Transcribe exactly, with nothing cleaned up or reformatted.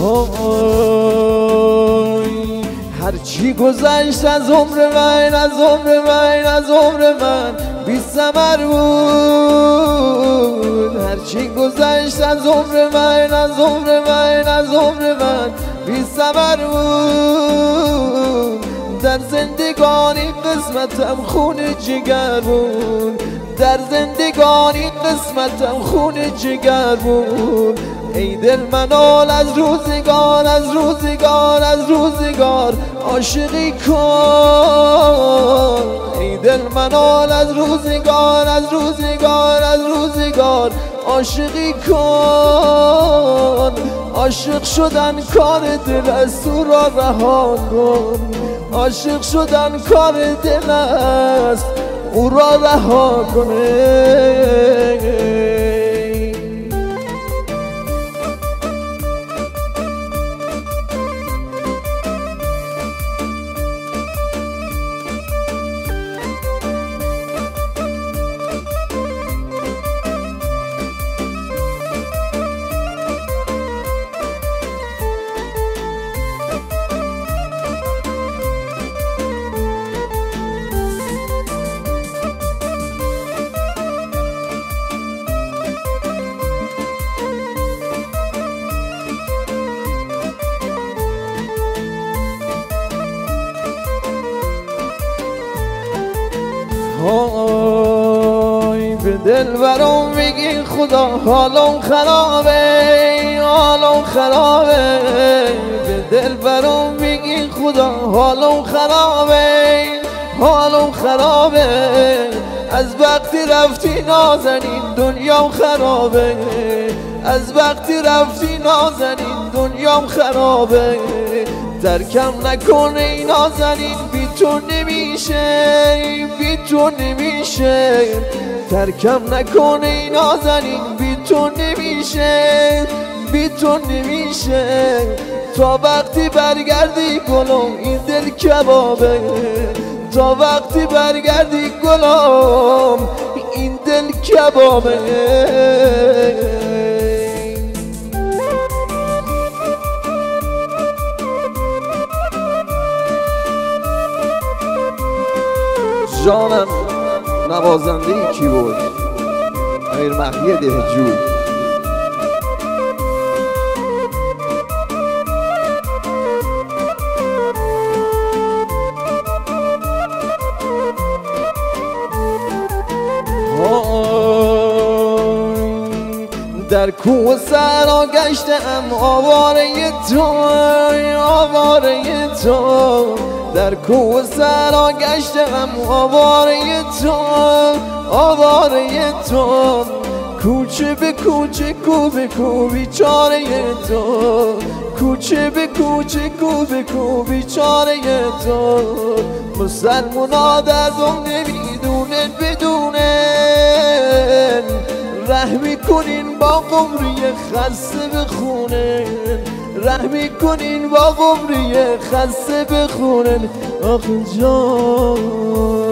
هرچی گذشت از عمر من، از عمر من، از عمر من بی ثمر بود. هرچی گذشت از عمر من، از عمر من، از عمر من بی ثمر بود. در زندگانی قسمتم خون جگر بود، در زندگانی قسمتم خون جگر بود. ای دل منال از روزگار، از روزگار، از روزگار عاشقی کن. ای دل منال از روزگار، از روزگار، از روزگار عاشقی کن. عاشق شدن کار دل است، تو را رها کن. عاشق شدن کار دل است، او را رها کنه. های به دل برام میگی خدا حالم خرابه، حالم خرابه. به دل برام میگی خدا حالم خرابه، حالم خرابه. از وقتی رفتی نازنین دنیام خرابه، از وقتی رفتی نازنین دنیام خرابه. ترکم نکنه ای نازنین، بی تو نمیشه، بی تو نمیشه. ترکم نکنه ای نازنین، بی تو نمیشه، بی تو نمیشه. تا وقتی برگردی گلم این دل کبابه، تا وقتی برگردی گلم این دل کبابه. جانم نوازنده کی بود؟ امیر مهدی دهجو. در کوه سرا گشتم آواره تو، آواره تو. در کوه سرا گشتم آواره تو، آواره تو. کوچه به کوچه کو به کو بیچاره تو، کوچه به کوچه کو به کو بیچاره تو. مسلمونا دردم نمیدونن بدونن، رحمی کنین با قمری خسته بخونن، رحمی کنین با قمری خسته بخونن. آخ جان